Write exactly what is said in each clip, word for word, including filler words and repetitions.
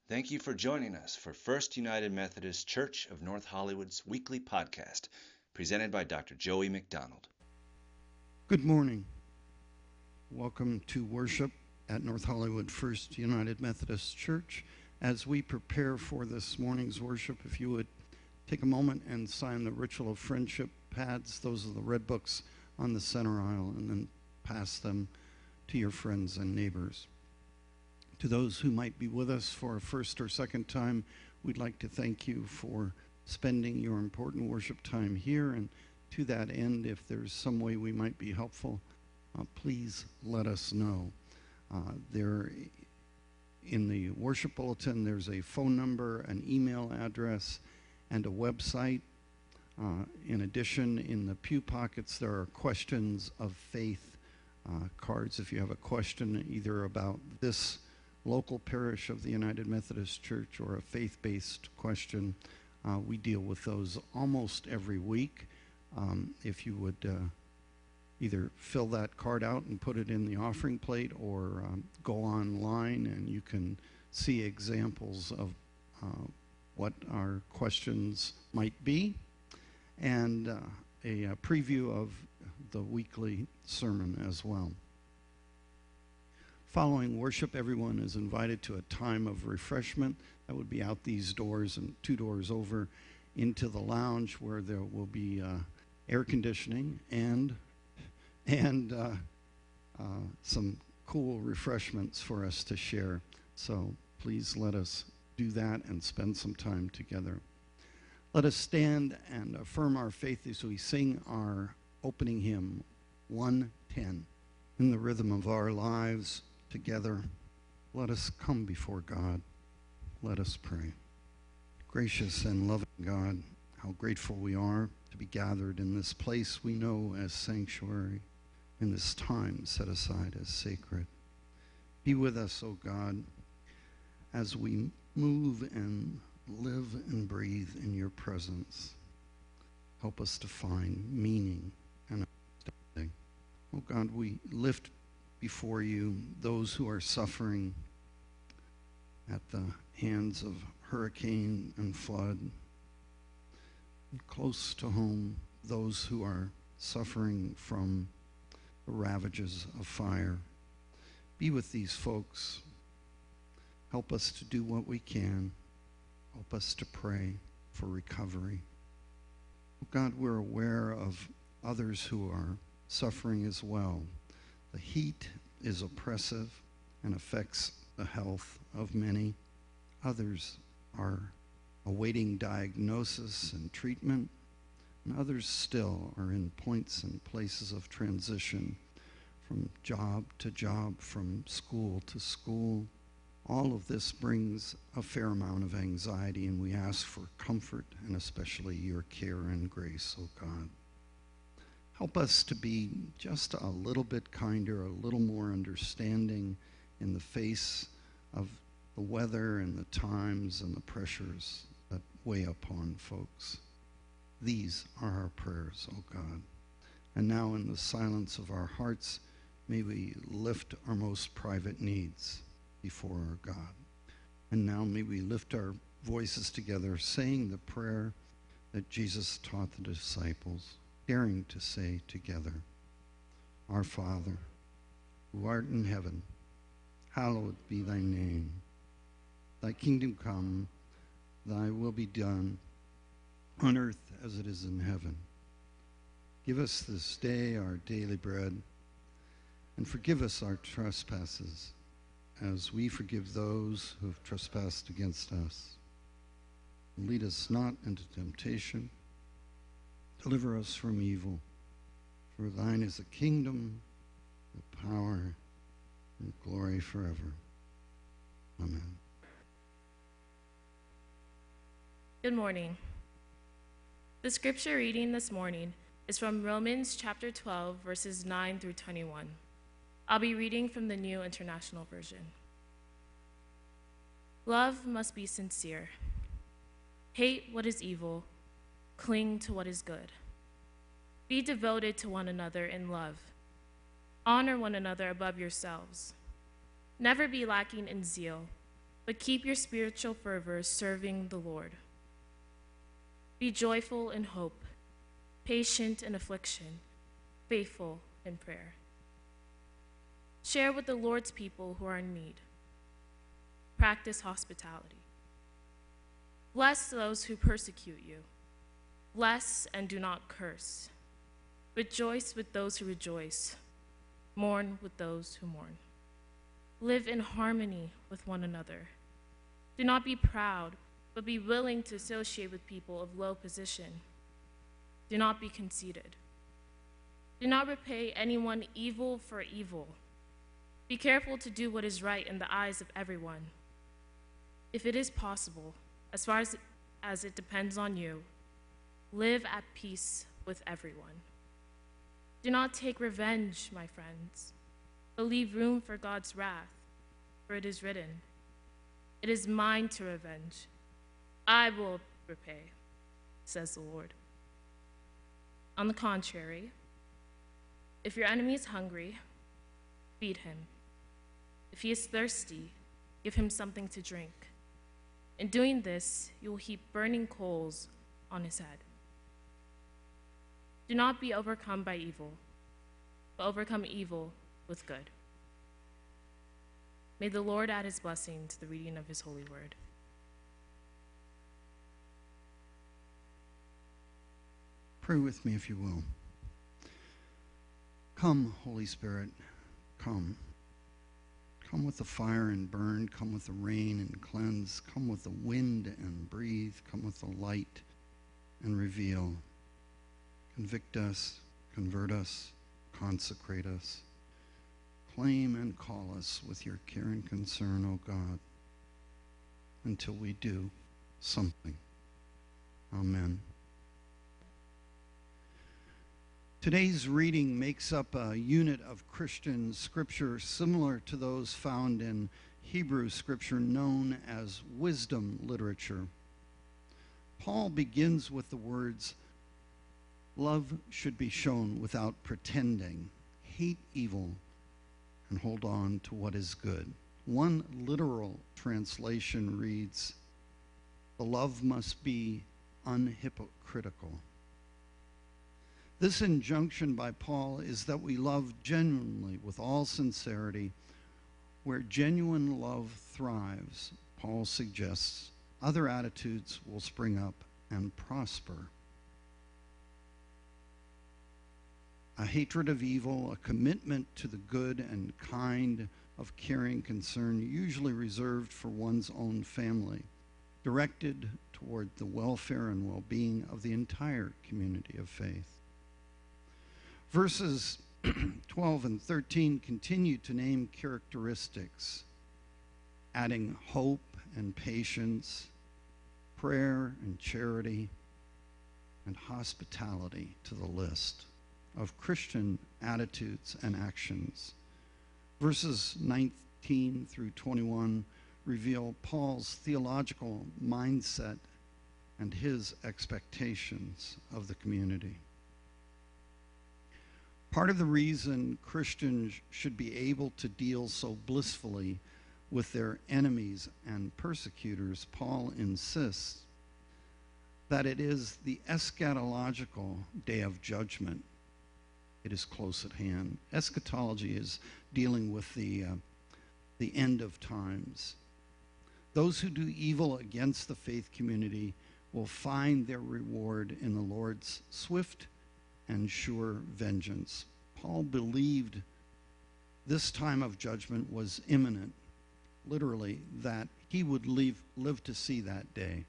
Thank you for joining us for First United Methodist Church of North Hollywood's weekly podcast, presented by Doctor Joey McDonald. Good morning. Welcome to worship at North Hollywood First United Methodist Church. As we prepare for this morning's worship, if you would take a moment and sign the Ritual of Friendship pads. Those are the red books on the center aisle, and then pass them to your friends and neighbors. To those who might be with us for a first or second time, we'd like to thank you for spending your important worship time here. And to that end, if there's some way we might be helpful, uh, please let us know. Uh, there, in the worship bulletin, there's a phone number, an email address, and a website. Uh, in addition, in the pew pockets, there are questions of faith uh, cards. If you have a question either about this local parish of the United Methodist Church or a faith-based question, uh, we deal with those almost every week. Um, if you would uh, either fill that card out and put it in the offering plate, or um, go online and you can see examples of uh, what our questions might be, and uh, a, a preview of the weekly sermon as well. Following worship, everyone is invited to a time of refreshment. That would be out these doors and two doors over into the lounge, where there will be uh, air conditioning and and uh, uh, some cool refreshments for us to share. So please let us do that and spend some time together. Let us stand and affirm our faith as we sing our opening hymn, one ten. In the rhythm of our lives together, let us come before God. Let us pray. Gracious and loving God, how grateful we are to be gathered in this place we know as sanctuary, in this time set aside as sacred. Be with us, O God, as we move and live and breathe in your presence. Help us to find meaning and understanding. Oh God, we lift before you those who are suffering at the hands of hurricane and flood. Close to home, those who are suffering from the ravages of fire. Be with these folks. Help us to do what we can. Help us to pray for recovery. God, we're aware of others who are suffering as well. The heat is oppressive and affects the health of many. Others are awaiting diagnosis and treatment, and others still are in points and places of transition, from job to job, from school to school. All of this brings a fair amount of anxiety, and we ask for comfort and especially your care and grace, oh God. Help us to be just a little bit kinder, a little more understanding in the face of the weather and the times and the pressures that weigh upon folks. These are our prayers, oh God. And now, in the silence of our hearts, may we lift our most private needs before our God. And now may we lift our voices together, saying the prayer that Jesus taught the disciples, daring to say together, Our Father, who art in heaven, hallowed be thy name. Thy kingdom come, thy will be done, on earth as it is in heaven. Give us this day our daily bread, and forgive us our trespasses, as we forgive those who have trespassed against us. And lead us not into temptation. Deliver us from evil. For thine is the kingdom, the power, and glory forever. Amen. Good morning. The scripture reading this morning is from Romans chapter twelve, verses nine through twenty-one. I'll be reading from the New International Version. Love must be sincere. Hate what is evil. Cling to what is good. Be devoted to one another in love. Honor one another above yourselves. Never be lacking in zeal. but keep your spiritual fervor serving the Lord. Be joyful in hope, patient in affliction, faithful in prayer. Share with the Lord's people who are in need. Practice hospitality. Bless those who persecute you. Bless and do not curse. Rejoice with those who rejoice. Mourn with those who mourn. Live in harmony with one another. Do not be proud, but be willing to associate with people of low position. Do not be conceited. Do not repay anyone evil for evil. Be careful to do what is right in the eyes of everyone. If it is possible, as far as, as it depends on you, live at peace with everyone. Do not take revenge, my friends, but leave room for God's wrath, for it is written, "It is mine to revenge. I will repay," says the Lord. On the contrary, if your enemy is hungry, feed him. If he is thirsty, give him something to drink. In doing this, you will heap burning coals on his head. Do not be overcome by evil, but overcome evil with good. May the Lord add his blessing to the reading of his holy word. Pray with me if you will. Come, Holy Spirit, come. Come with the fire and burn. Come with the rain and cleanse. Come with the wind and breathe. Come with the light and reveal. Convict us, convert us, consecrate us. Claim and call us with your care and concern, O God, until we do something. Amen. Today's reading makes up a unit of Christian scripture similar to those found in Hebrew scripture known as wisdom literature. Paul begins with the words, "Love should be shown without pretending. Hate evil and hold on to what is good." One literal translation reads, "The love must be unhypocritical." This injunction by Paul is that we love genuinely with all sincerity. Where genuine love thrives, Paul suggests, other attitudes will spring up and prosper. A hatred of evil, a commitment to the good and kind of caring concern, usually reserved for one's own family, directed toward the welfare and well-being of the entire community of faith. Verses twelve and thirteen continue to name characteristics, adding hope and patience, prayer and charity, and hospitality to the list of Christian attitudes and actions. Verses nineteen through twenty-one reveal Paul's theological mindset and his expectations of the community. Part of the reason Christians should be able to deal so blissfully with their enemies and persecutors, Paul insists that it is the eschatological day of judgment. It is close at hand. Eschatology is dealing with the, uh, the end of times. Those who do evil against the faith community will find their reward in the Lord's swift and sure vengeance. Paul believed this time of judgment was imminent, literally, that he would leave, live to see that day.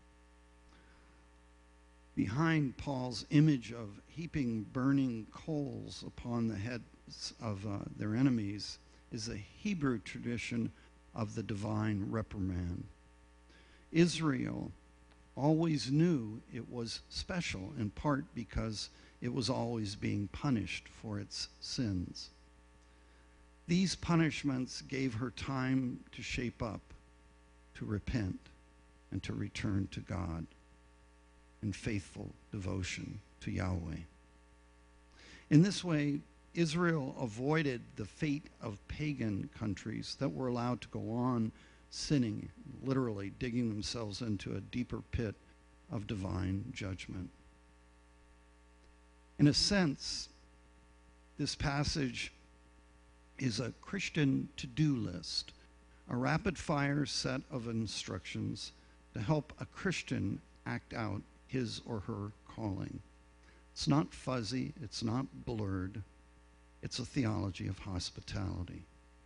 Behind Paul's image of heaping burning coals upon the heads of uh, their enemies is a Hebrew tradition of the divine reprimand. Israel always knew it was special, in part because it was always being punished for its sins. These punishments gave her time to shape up, to repent, and to return to God in faithful devotion to Yahweh. In this way, Israel avoided the fate of pagan countries that were allowed to go on sinning, literally digging themselves into a deeper pit of divine judgment. In a sense, this passage is a Christian to-do list, a rapid-fire set of instructions to help a Christian act out his or her calling. It's not fuzzy, it's not blurred, it's a theology of hospitality.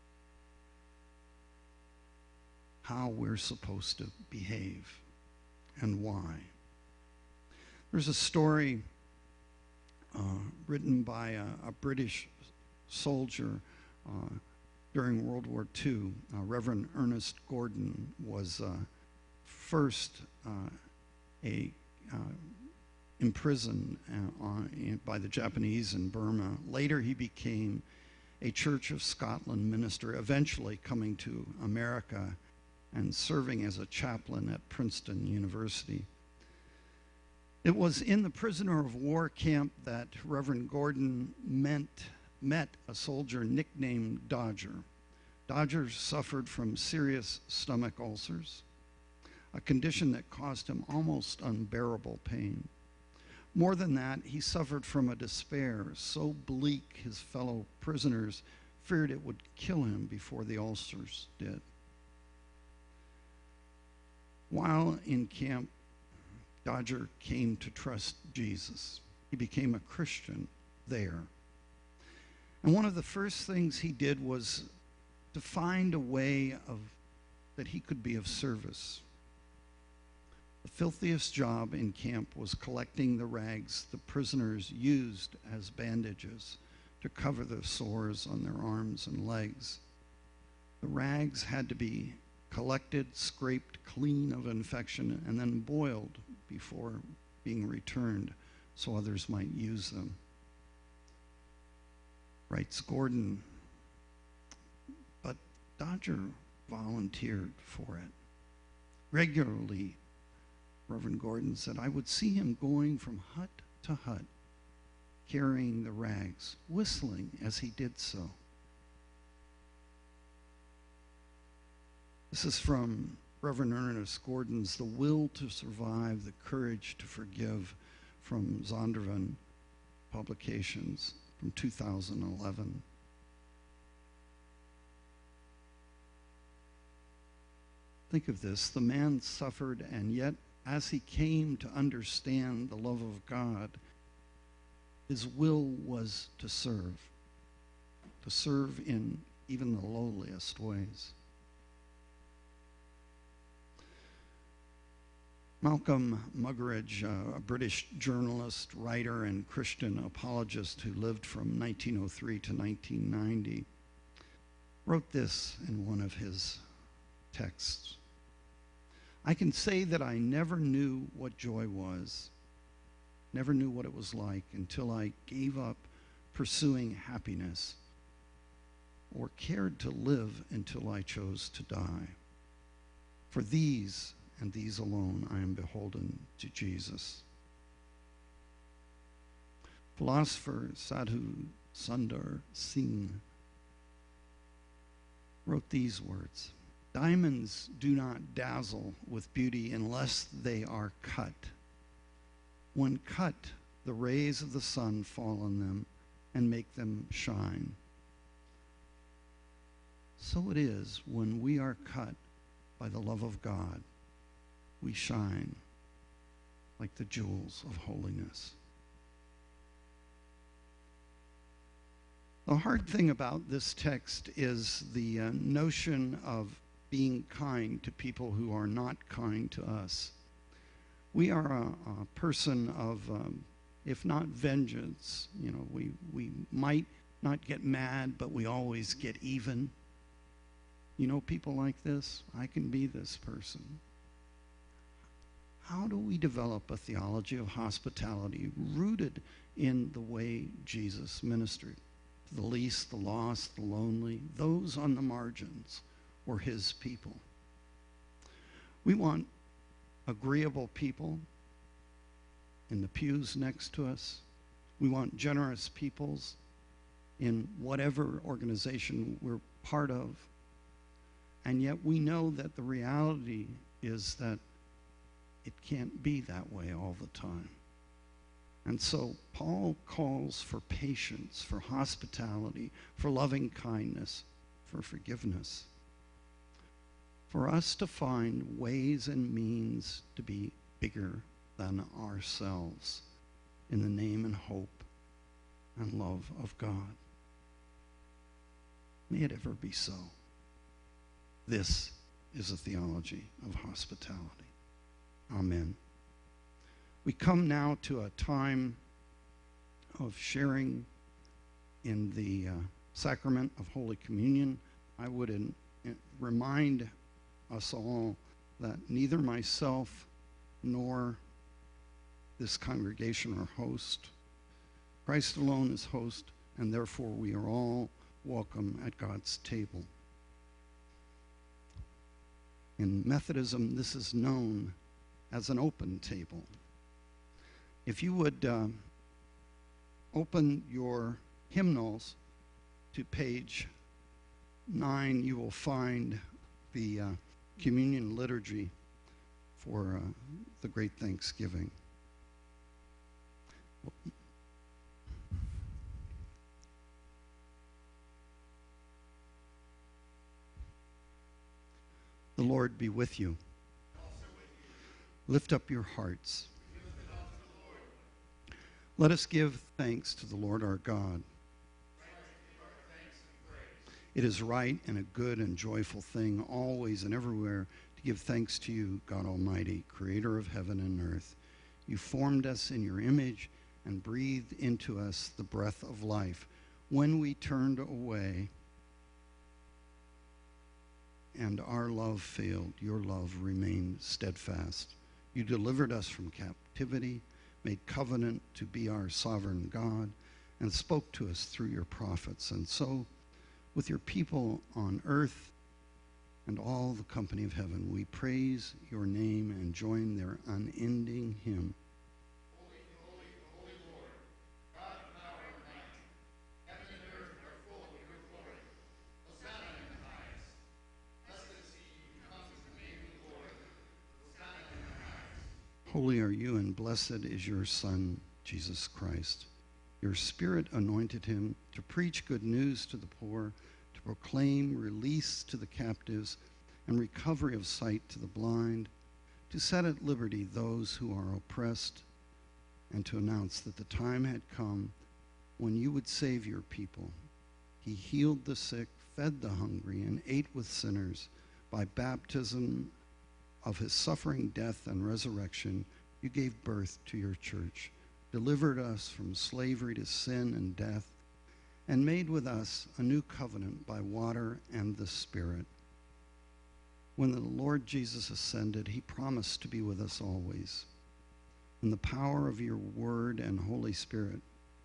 How we're supposed to behave and why. There's a story uh, written by a, a British soldier uh, during World War Two. Uh, Reverend Ernest Gordon was uh, first uh, a uh, imprisoned uh, on, by the Japanese in Burma. Later he became a Church of Scotland minister, eventually coming to America and serving as a chaplain at Princeton University. It was in the prisoner of war camp that Reverend Gordon met, met a soldier nicknamed Dodger. Dodger suffered from serious stomach ulcers, a condition that caused him almost unbearable pain. More than that, he suffered from a despair so bleak his fellow prisoners feared it would kill him before the ulcers did. While in camp, Dodger came to trust Jesus. He became a Christian there. And one of the first things he did was to find a way of that he could be of service. The filthiest job in camp was collecting the rags the prisoners used as bandages to cover the sores on their arms and legs. The rags had to be collected, scraped clean of infection, and then boiled before being returned so others might use them. Writes Gordon, but Dodger volunteered for it. Regularly, Reverend Gordon said, I would see him going from hut to hut, carrying the rags, whistling as he did so. This is from Reverend Ernest Gordon's The Will to Survive, the Courage to Forgive, from Zondervan Publications from two thousand eleven. Think of this. The man suffered, and yet as he came to understand the love of God, his will was to serve, to serve in even the lowliest ways. Malcolm Muggeridge, uh, a British journalist, writer, and Christian apologist who lived from nineteen oh three to nineteen ninety, wrote this in one of his texts. I can say that I never knew what joy was, never knew what it was like until I gave up pursuing happiness or cared to live until I chose to die. For these and these alone I am beholden to Jesus. Philosopher Sadhu Sundar Singh wrote these words, diamonds do not dazzle with beauty unless they are cut. When cut, the rays of the sun fall on them and make them shine. So it is when we are cut by the love of God. We shine like the jewels of holiness. The hard thing about this text is the uh, notion of being kind to people who are not kind to us. We are a, a person of, um, if not vengeance, you know, we, we might not get mad, but we always get even. You know people like this? I can be this person. How do we develop a theology of hospitality rooted in the way Jesus ministered to the least, the lost, the lonely, those on the margins, or his people? We want agreeable people in the pews next to us. We want generous peoples in whatever organization we're part of. And yet we know that the reality is that it can't be that way all the time. And so Paul calls for patience, for hospitality, for loving kindness, for forgiveness. For us to find ways and means to be bigger than ourselves in the name and hope and love of God. May it ever be so. This is a theology of hospitality. Amen. We come now to a time of sharing in the uh, sacrament of Holy Communion. I would in, in, remind us all that neither myself nor this congregation are host. Christ alone is host, and therefore we are all welcome at God's table. In Methodism, this is known as an open table. If you would uh, open your hymnals to page nine, you will find the uh, communion liturgy for uh, the Great Thanksgiving. The Lord be with you. Lift up your hearts. Let us give thanks to the Lord our God. It is right and a good and joyful thing, always and everywhere, to give thanks to you, God Almighty, creator of heaven and earth. You formed us in your image and breathed into us the breath of life. When we turned away and our love failed, your love remained steadfast. You delivered us from captivity, made covenant to be our sovereign God, and spoke to us through your prophets. And so, with your people on earth and all the company of heaven, we praise your name and join their unending hymn. Holy, holy, holy Lord, God of power and might, heaven and earth are full of your glory. Hosanna in the highest. Blessed is he who comes in the name of the Lord. Hosanna in the highest. Holy are you, and blessed is your Son, Jesus Christ. Your Spirit anointed him to preach good news to the poor, to proclaim release to the captives, and recovery of sight to the blind, to set at liberty those who are oppressed, and to announce that the time had come when you would save your people. He healed the sick, fed the hungry, and ate with sinners. By baptism of his suffering, death, and resurrection, you gave birth to your church, delivered us from slavery to sin and death, and made with us a new covenant by water and the Spirit. When the Lord Jesus ascended, he promised to be with us always. In the power of your word and Holy Spirit,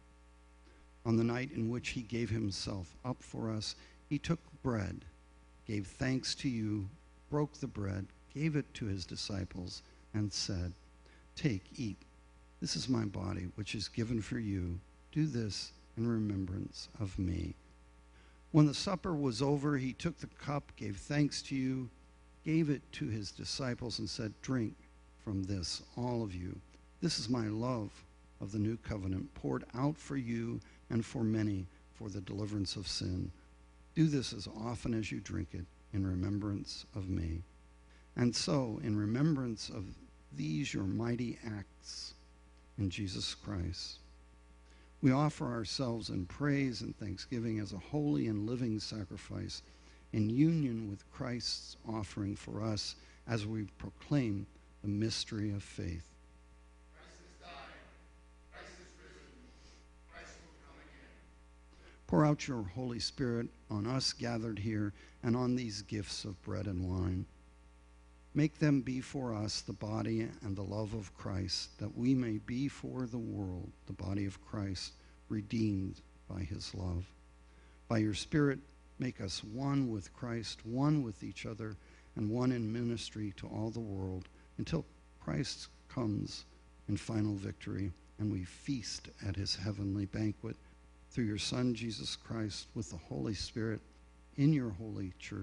on the night in which he gave himself up for us, he took bread, gave thanks to you, broke the bread, gave it to his disciples, and said, "Take, eat. This is my body, which is given for you. Do this in remembrance of me." When the supper was over, he took the cup, gave thanks to you, gave it to his disciples, and said, "Drink from this, all of you. This is my love of the new covenant, poured out for you and for many for the deliverance of sin. Do this as often as you drink it in remembrance of me." And so, in remembrance of these your mighty acts in Jesus Christ, we offer ourselves in praise and thanksgiving as a holy and living sacrifice in union with Christ's offering for us as we proclaim the mystery of faith. Christ has died. Christ is risen. Christ will come again. Pour out your Holy Spirit on us gathered here and on these gifts of bread and wine. Make them be for us the body and the love of Christ, that we may be for the world the body of Christ, redeemed by his love. By your Spirit, make us one with Christ, one with each other, and one in ministry to all the world, until Christ comes in final victory and we feast at his heavenly banquet through your Son, Jesus Christ, with the Holy Spirit in your holy church,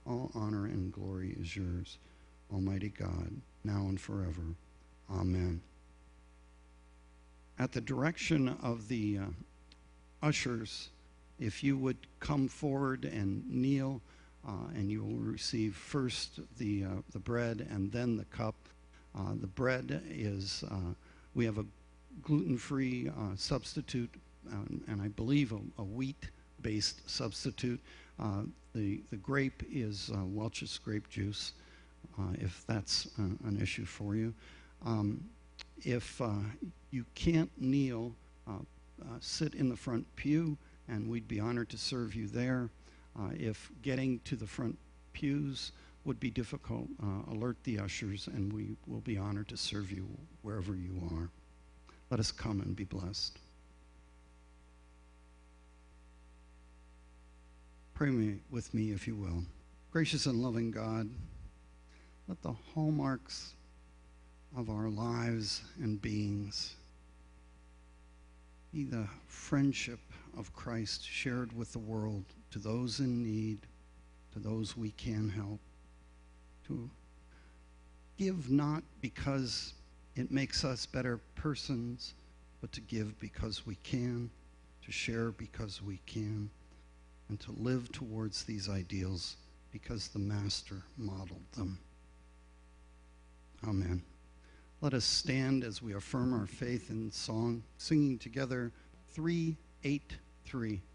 All honor and glory is yours, Almighty God, now and forever. Amen. At the direction of the uh, ushers, if you would come forward and kneel, uh, and you will receive first the, uh, the bread and then the cup. Uh, the bread is, uh, we have a gluten-free uh, substitute, um, and I believe a, a wheat-based substitute. Uh, the, the grape is uh, Welch's grape juice, uh, if that's uh, an issue for you. Um, if uh, you can't kneel, uh, uh, sit in the front pew, and we'd be honored to serve you there. Uh, if getting to the front pews would be difficult, uh, alert the ushers, and we will be honored to serve you wherever you are. Let us come and be blessed. Pray me, with me, if you will. Gracious and loving God, let the hallmarks of our lives and beings be the friendship of Christ shared with the world, to those in need, to those we can help, to give not because it makes us better persons, but to give because we can, to share because we can, and to live towards these ideals because the Master modeled them. Amen. Let us stand as we affirm our faith in song, singing together three eight three.